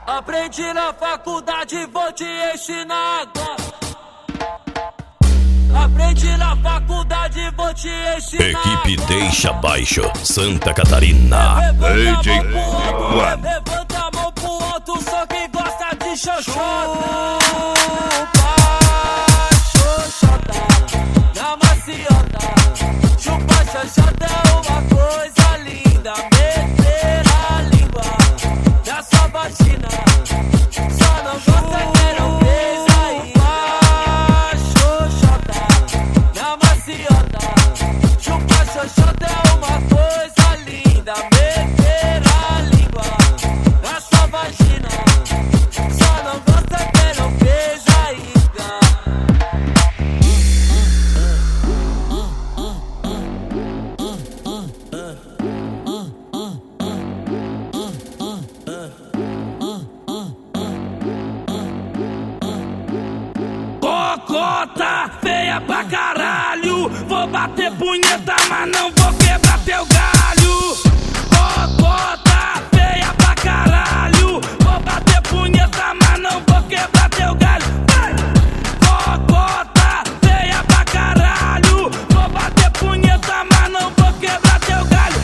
Aprendi na faculdade, vou te ensinar agora. Aprendi na faculdade, vou te ensinar. Equipe Deixa Baixo, Santa Catarina. DJ One. Levanta a mão pro alto, só quem gosta de xoxota. Xoxota, na maciota. Chupa xoxota é uma coisa linda. Meter a língua na sua vagina. Só não gosta quem não fez ainda. Xoxota, na maciota. Chupa xoxota é uma coisa linda. Meter a língua na sua vagina. Só não gosta quem não fez ainda. Cocota feia pra caralho. Vou bater punheta, mas não vou quebrar teu galho. Cocota feia pra caralho. Vou bater punheta, mas não vou quebrar teu galho. Cocota feia pra caralho. Vou bater punheta, mas não vou quebrar teu galho.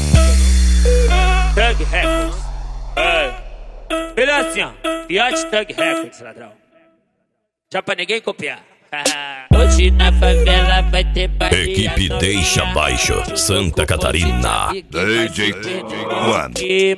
Thug Records. Ele é assim, ó. Yacht Thug Records, ladrão. Já pra ninguém copiar. Hoje na favela vai ter baile. Equipe Deixa Baixo, Santa Catarina. DJ One.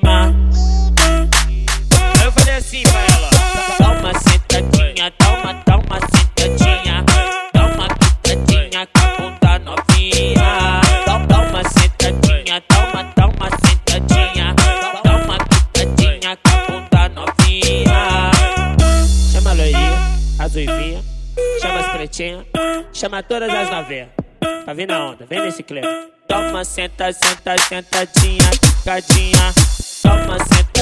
Aí eu falei assim pra ela: dá uma sentadinha, dá uma sentadinha. Dá uma pitadinha com a bunda novinha. Dá uma sentadinha, dá uma sentadinha. Dá uma pitadinha com a bunda novinha. Chama a loirinha, as uivinhas, chama as pretinhas, chama todas as novinhas. Pra vir na onda, vem nesse clipe. Toma, senta, sentadinha, picadinha. Toma, senta,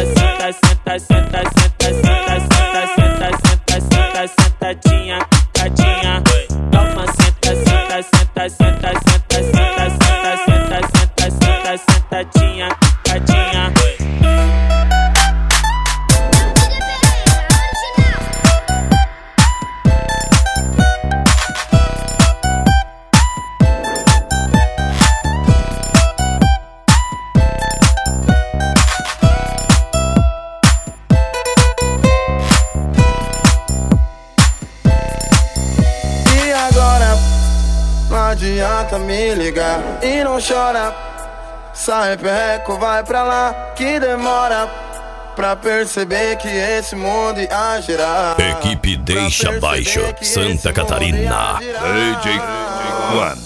sentadinha, picadinha. Toma, senta, sentadinha, picadinha. Não adianta me ligar e não chora. Sai perreco, vai pra lá que demora pra perceber que esse mundo ia girar. Equipe Deixa Baixo, Santa Catarina. DJ One.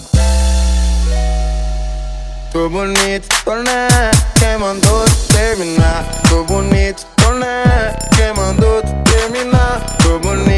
Tô bonito, tô né? Quem mandou tu terminar? Tô bonito, tô né? Quem mandou tu terminar? Tô bonito.